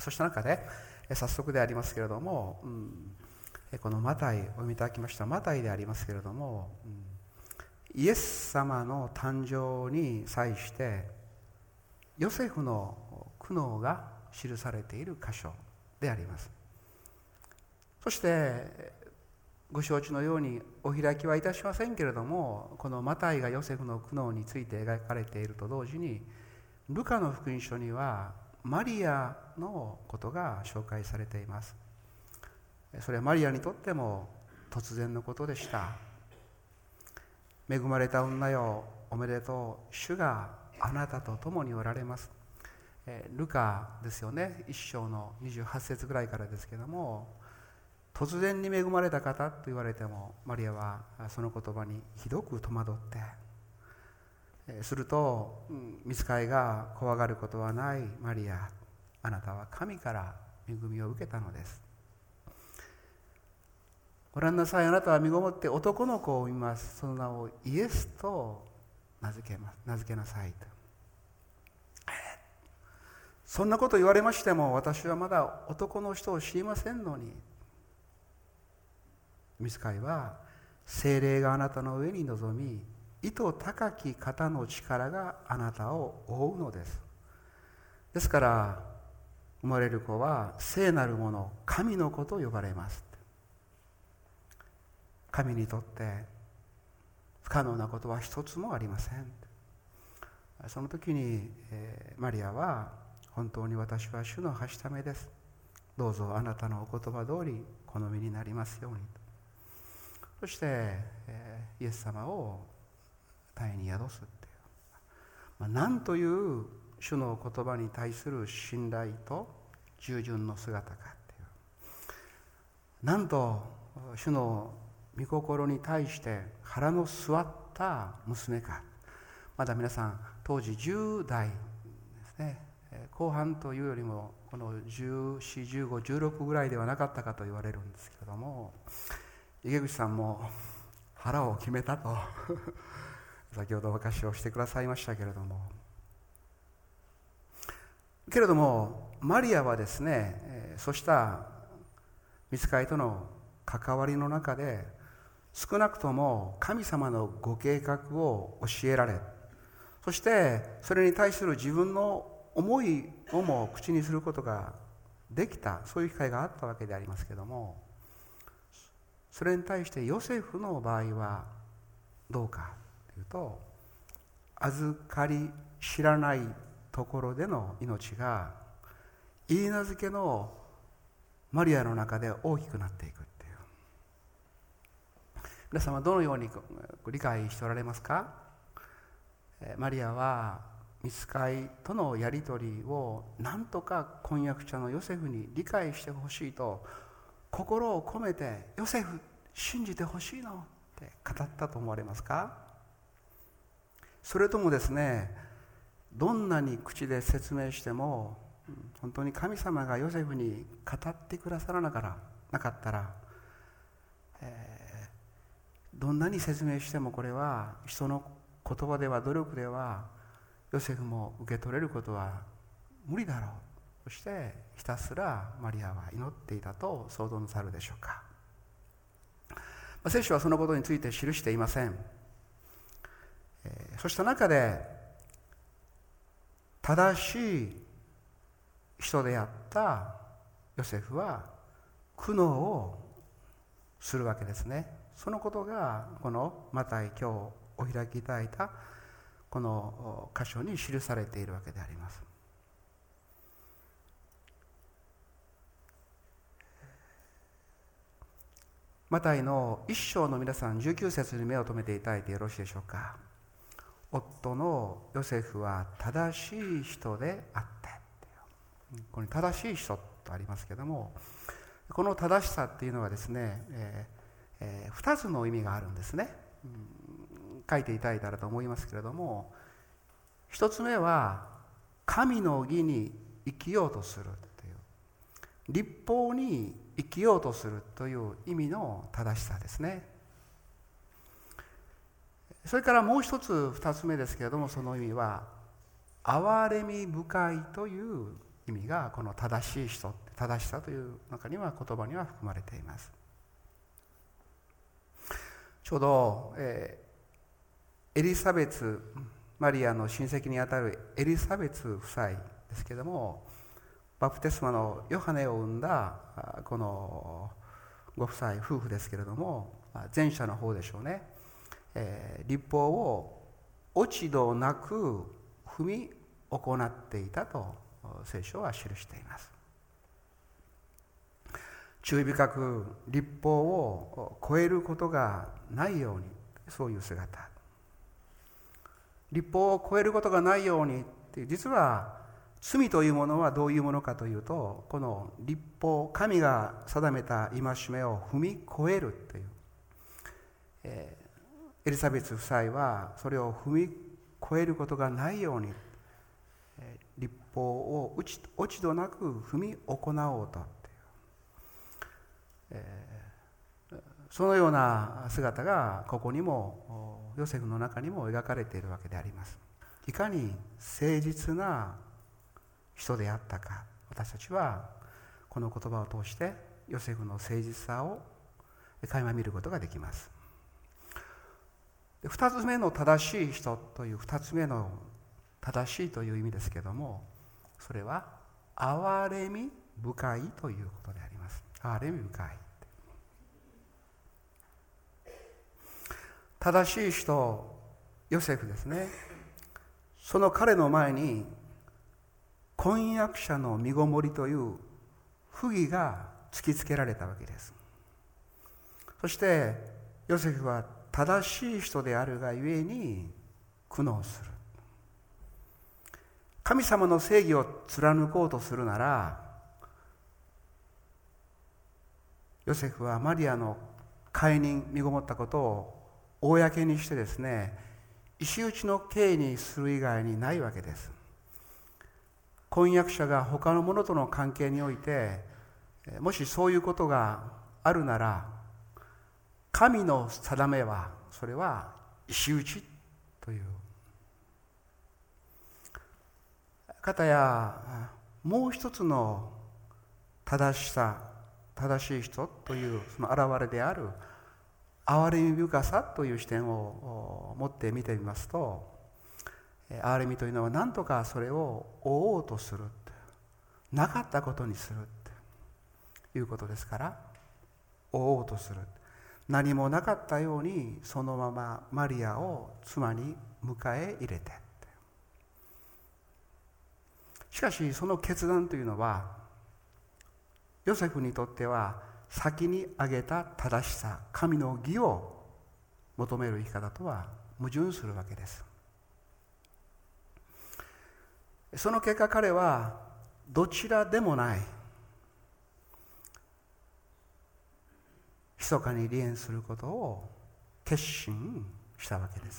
そうした中で早速でありますけれども、このマタイお読みいただきましたマタイでありますけれども、イエス様の誕生に際してヨセフの苦悩が記されている箇所であります。そしてご承知のようにお開きはいたしませんけれども、このマタイがヨセフの苦悩について描かれていると同時に、ルカの福音書にはマリアのことが紹介されています。それはマリアにとっても突然のことでした。恵まれた女よ、おめでとう、主があなたと共におられます。ルカですよね、1章の28節ぐらいからですけども、突然に恵まれた方と言われても、マリアはその言葉にひどく戸惑って、すると御使いが怖がることはないマリア、あなたは神から恵みを受けたのです。ご覧なさい、あなたは身ごもって男の子を産みます。その名をイエスと名付けなさいと。そんなこと言われましても、私はまだ男の人を知りませんのに。御使いは、聖霊があなたの上に臨み、意図高き方の力があなたを覆うのです。ですから生まれる子は聖なるもの、神の子と呼ばれます。神にとって不可能なことは一つもありません。その時に、マリアは、本当に私は主のはしためです。どうぞあなたのお言葉通り好みになりますようにと。そして、イエス様を体に宿すっていう、なんという主の言葉に対する信頼と従順の姿かっていう、なんと主の御心に対して腹の据わった娘か。まだ皆さん当時10代ですね、後半というよりもこの14、15、16ぐらいではなかったかと言われるんですけれども、池口さんも腹を決めたと先ほどお証しをしてくださいましたけれども、マリアはですね、そうした御使いとの関わりの中で少なくとも神様のご計画を教えられ、そしてそれに対する自分の思いをも口にすることができた、そういう機会があったわけでありますけれども、それに対してヨセフの場合はどうかというと、預かり知らないところでの命がいいなずけのマリアの中で大きくなっていくっていう、皆様どのように理解しておられますか？マリアは御使いとのやり取りを何とか婚約者のヨセフに理解してほしいと心を込めて、ヨセフ信じてほしいのって語ったと思われますか？それともですね、どんなに口で説明しても本当に神様がヨセフに語ってくださらなかったら、どんなに説明してもこれは人の言葉では努力ではヨセフも受け取れることは無理だろう。そしてひたすらマリアは祈っていたと想像なさるでしょうか。聖書はそのことについて記していません。そうした中で正しい人であったヨセフは苦悩をするわけですね。そのことがこのマタイ今日お開きいただいたこの箇所に記されているわけであります。マタイの一章の皆さん19節に目を留めていただいてよろしいでしょうか。夫のヨセフは正しい人であって、ここに正しい人とありますけども、この正しさっていうのはですね、2つの意味があるんですね。書いていただいたらと思いますけれども、一つ目は神の義に生きようとするという、律法に生きようとするという意味の正しさですね。それからもう一つ、二つ目ですけれども、その意味は憐れみ深いという意味がこの正しい人、正しさという中には言葉には含まれています。ちょうど、エリザベツ、マリアの親戚にあたるエリザベツ夫妻ですけれども、バプテスマのヨハネを生んだこのご夫妻、夫婦ですけれども、前者の方でしょうね、律法を落ち度なく踏み行っていたと聖書は記しています。注意深く律法を超えることがないように、そういう姿。律法を超えることがないようにって、実は罪というものはどういうものかというと、この律法、神が定めた戒めを踏み越えるという、エリザベス夫妻はそれを踏み越えることがないように、律法を落ち度なく踏み行おうとっていう、そのような姿がここにもヨセフの中にも描かれているわけであります。いかに誠実な人であったか、私たちはこの言葉を通してヨセフの誠実さを垣間見ることができます。二つ目の正しい人という、二つ目の正しいという意味ですけれども、それは憐れみ深いということであります。憐れみ深い。正しい人、ヨセフですね。その彼の前に婚約者の身ごもりという不義が突きつけられたわけです。そしてヨセフは正しい人であるがゆえに苦悩する。神様の正義を貫こうとするなら、ヨセフはマリアの解任、身ごもったことを公にしてですね、石打ちの刑にする以外にないわけです。婚約者が他の者との関係において、もしそういうことがあるなら、神の定めは、それは石打ちという。かたやもう一つの正しさ、正しい人というその現れである憐れみ深さという視点を持って見てみますと、憐れみというのは何とかそれを追おうとする、なかったことにするということですから、追おうとする、何もなかったようにそのままマリアを妻に迎え入れて、しかしその決断というのはヨセフにとっては先に挙げた正しさ、神の義を求める生き方とは矛盾するわけです。その結果、彼はどちらでもない、密かに離縁することを決心したわけです。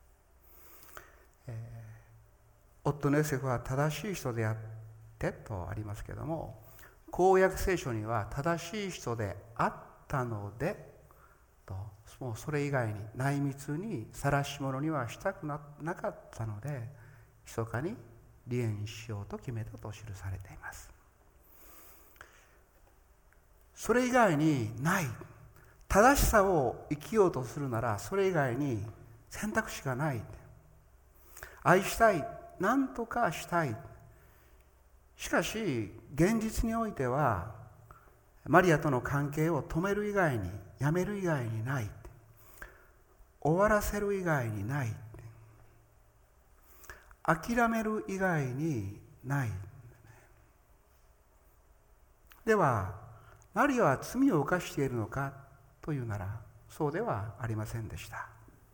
夫のヨセフは正しい人であってとありますけれども、公約聖書には正しい人であったのでと、もうそれ以外に内密に晒し者にはしたくなかったので、密かに離縁しようと決めたと記されています。それ以外にない、正しさを生きようとするならそれ以外に選択肢がない。愛したい、何とかしたい。しかし現実においてはマリアとの関係を止める以外に、やめる以外にない、終わらせる以外にない、諦める以外にない。ではマリアは罪を犯しているのかというなら、そうではありませんでした。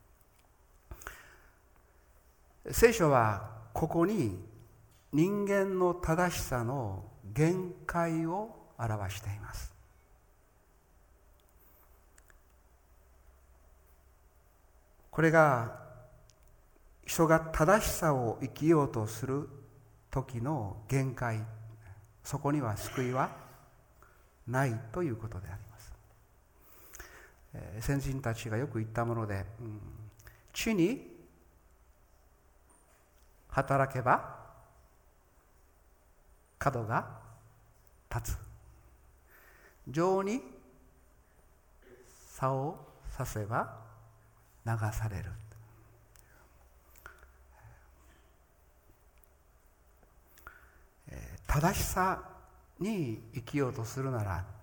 聖書はここに人間の正しさの限界を表しています。これが人が正しさを生きようとする時の限界、そこには救いはないということであります。先人たちがよく言ったもので、地に働けば角が立つ。情に竿を刺せば流される。正しさに生きようとするなら、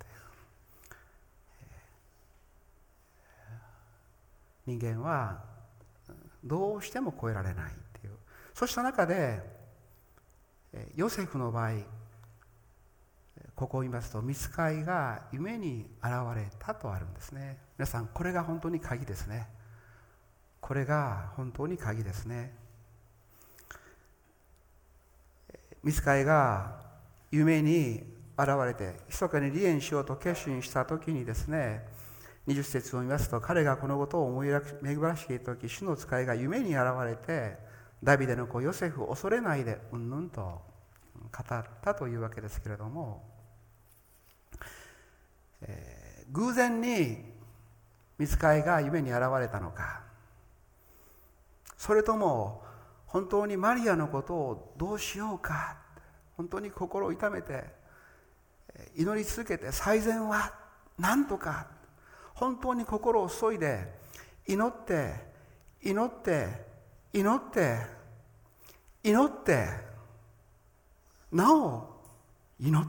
人間はどうしても超えられないっていう。そうした中でヨセフの場合、ここを見ますと、御使いが夢に現れたとあるんですね。皆さん、これが本当に鍵ですね。これが本当に鍵ですね。御使いが夢に現れて密かに離縁しようと決心した時にですね、20節を見ますと、彼がこのことを思い巡らしている時、主の使いが夢に現れて、ダビデの子ヨセフを恐れないでうんぬんと語ったというわけですけれども、偶然に御使いが夢に現れたのか、それとも本当にマリアのことをどうしようか、本当に心を痛めて祈り続けて、最善は何とか本当に心を注いで祈って祈って祈って祈って、なお祈って、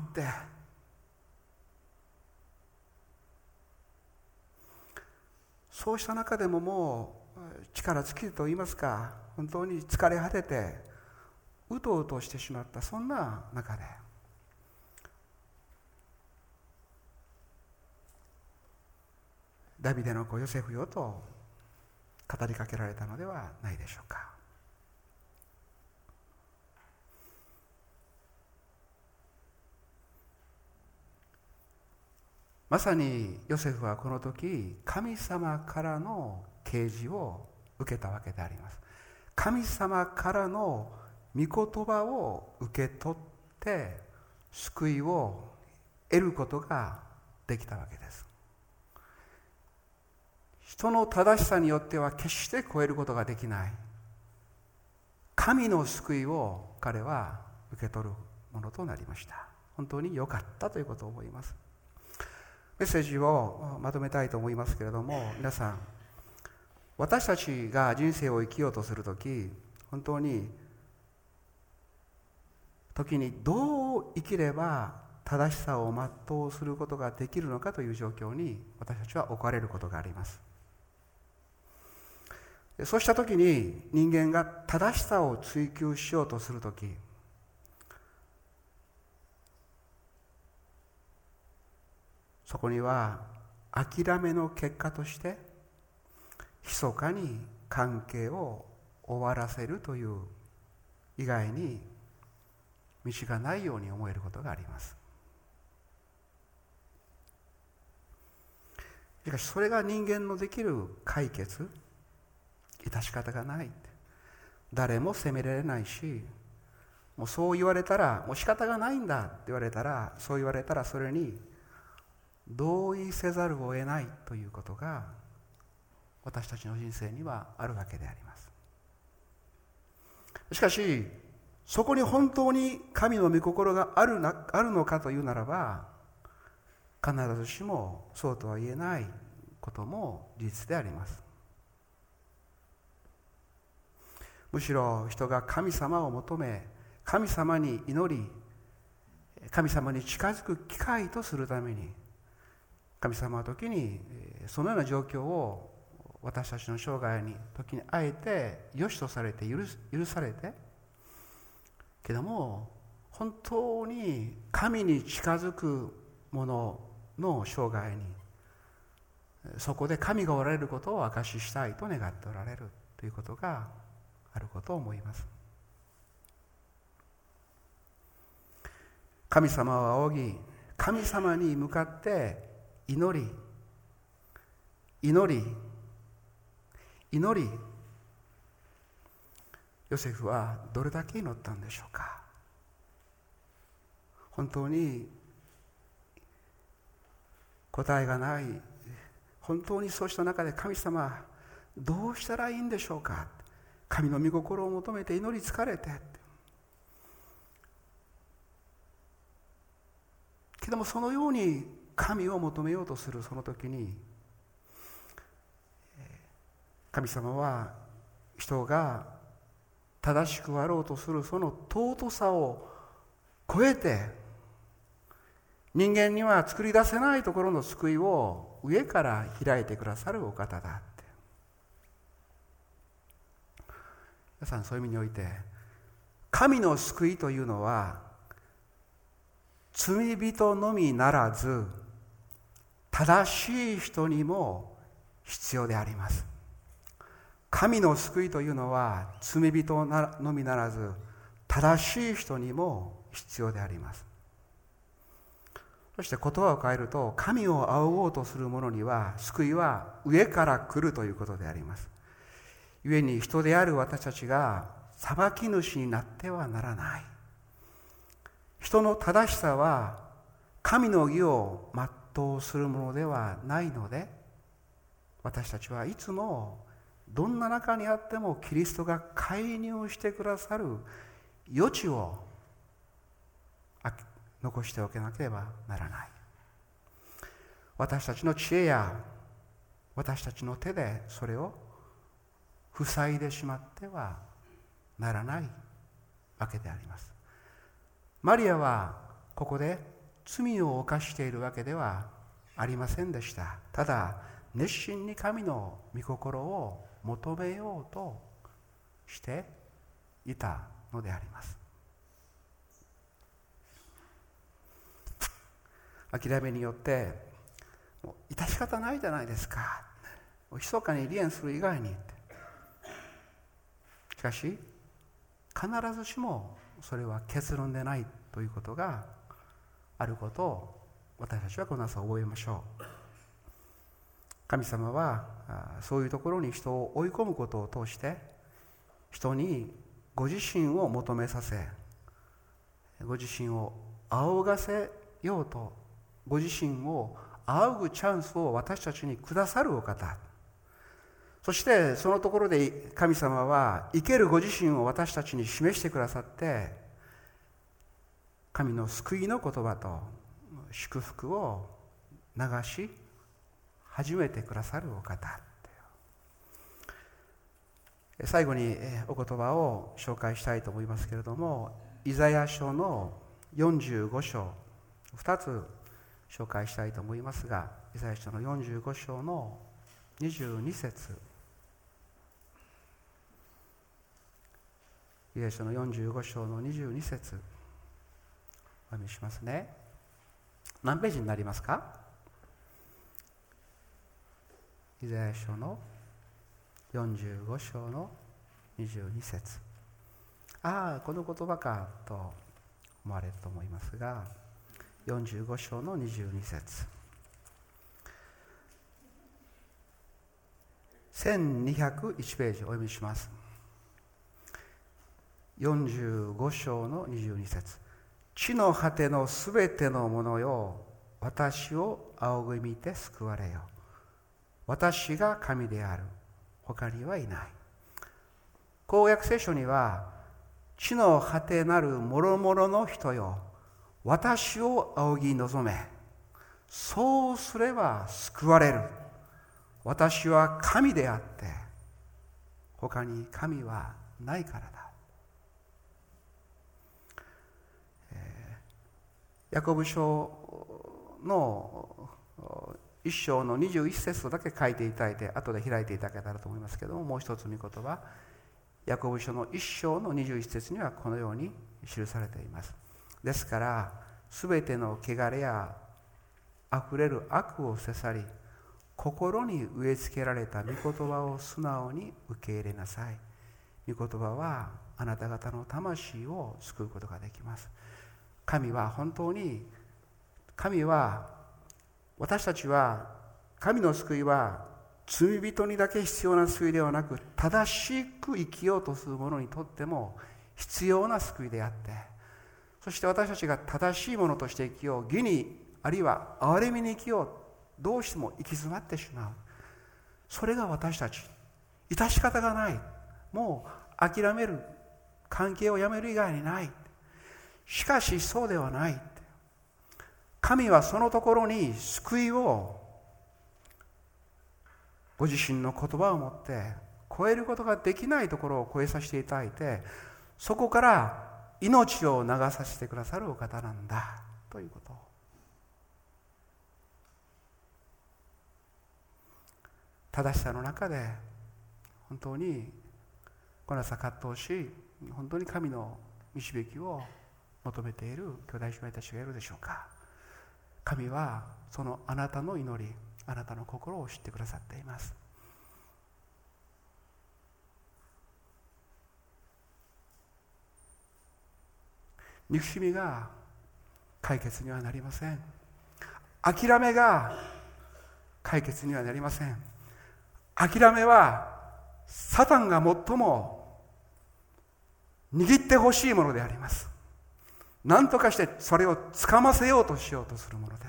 そうした中でももう力尽きると言いますか、本当に疲れ果ててうとうとしてしまった、そんな中でダビデの子ヨセフよと語りかけられたのではないでしょうか。まさにヨセフはこの時、神様からの啓示を受けたわけであります。神様からの御言葉を受け取って救いを得ることができたわけです。人の正しさによっては決して超えることができない神の救いを彼は受け取るものとなりました。本当に良かったということを思います。メッセージをまとめたいと思いますけれども、皆さん、私たちが人生を生きようとするとき、本当に時にどう生きれば正しさを全うすることができるのかという状況に私たちは置かれることがあります。そうした時に人間が正しさを追求しようとするとき、そこには諦めの結果として密かに関係を終わらせるという以外に道がないように思えることがあります。しかしそれが人間のできる解決、致し方がない。誰も責められないし、もうそう言われたらもう仕方がないんだって言われたら、そう言われたらそれに同意せざるを得ないということが私たちの人生にはあるわけであります。しかしそこに本当に神の御心があるのかというならば、必ずしもそうとは言えないことも事実であります。むしろ人が神様を求め、神様に祈り、神様に近づく機会とするために、神様は時にそのような状況を私たちの生涯に時にあえて良しとされて許されて、けども本当に神に近づく者の生涯にそこで神がおられることを証ししたいと願っておられるということがあることを思います。神様を仰ぎ、神様に向かって祈りヨセフはどれだけ祈ったんでしょうか。本当に答えがない、本当にそうした中で、神様どうしたらいいんでしょうか、神の御心を求めて祈り疲れて、 けどもそのように神を求めようとするその時に、神様は人が正しくあろうとするその尊さを超えて、人間には作り出せないところの救いを上から開いてくださるお方だって。皆さん、そういう意味において神の救いというのは罪人のみならず正しい人にも必要であります。神の救いというのは罪人のみならず正しい人にも必要であります。そして言葉を変えると、神を仰ごうとする者には救いは上から来るということであります。故に人である私たちが裁き主になってはならない。人の正しさは神の義を全うするものではないので、私たちはいつもどんな中にあってもキリストが介入してくださる余地を残しておかなければならない。私たちの知恵や私たちの手でそれを塞いでしまってはならないわけであります。マリアはここで罪を犯しているわけではありませんでした。ただ熱心に神の御心を求めようとしていたのであります。諦めによってもう致し方ないじゃないですか、密かに離縁する以外にって。しかし必ずしもそれは結論でないということがあることを私たちはこの朝覚えましょう。神様はそういうところに人を追い込むことを通して人にご自身を求めさせ、ご自身を仰がせようと、ご自身を仰ぐチャンスを私たちにくださるお方。そしてそのところで神様は生けるご自身を私たちに示してくださって、神の救いの言葉と祝福を流し始めてくださるお方。最後にお言葉を紹介したいと思いますけれども、イザヤ書の45章2つ紹介したいと思いますが、イザヤ書の45章の22節、イザヤ書の45章の22節お読みしますね。何ページになりますか？イザヤ書の45章の22節。この言葉かと思われると思いますが、45章の22節。1201ページお読みします。45章の22節。地の果てのすべてのものよ、私を仰ぎ見て救われよ。私が神である。他にはいない。公約聖書には、地の果てなる諸々の人よ、私を仰ぎ望め。そうすれば救われる。私は神であって、他に神はないからだ。ヤコブ書の1章の21節だけ書いていただいて、後で開いていただけたらと思いますけども、もう一つ御言葉、ヤコブ書の1章の21節にはこのように記されています。ですから、すべての汚れやあふれる悪を捨て去り、心に植え付けられた御言葉を素直に受け入れなさい。御言葉はあなた方の魂を救うことができます。神は本当に、私たちは、神の救いは罪人にだけ必要な救いではなく、正しく生きようとする者にとっても必要な救いであって、そして私たちが正しいものとして生きよう、義にあるいは憐れみに生きよう、どうしても行き詰まってしまう。それが私たち、致し方がない、もう諦める、関係をやめる以外にない。しかしそうではない。 神はそのところに救いをご自身の言葉を持って超えることができないところを超えさせていただいて、そこから命を流させてくださるお方なんだということ。正しさの中で本当にこの朝葛藤し、本当に神の導きを求めている兄弟姉妹たちがいるでしょうか。神はそのあなたの祈り、あなたの心を知ってくださっています。憎しみが解決にはなりません。諦めが解決にはなりません。諦めはサタンが最も握ってほしいものであります。何とかしてそれをつかませようとしようとするものです。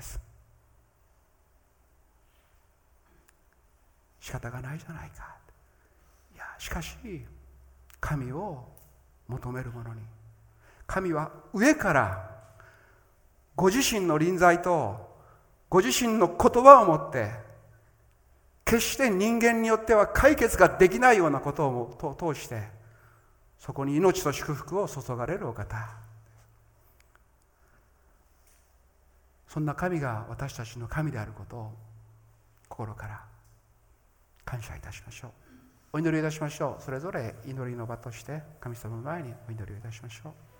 仕方がないじゃないか。いや、しかし神を求める者に、神は上からご自身の臨在とご自身の言葉を持って、決して人間によっては解決ができないようなことを通して、そこに命と祝福を注がれるお方。そんな神が私たちの神であることを心から感謝いたしましょう。お祈りいたしましょう。それぞれ祈りの場として神様の前にお祈りをいたしましょう。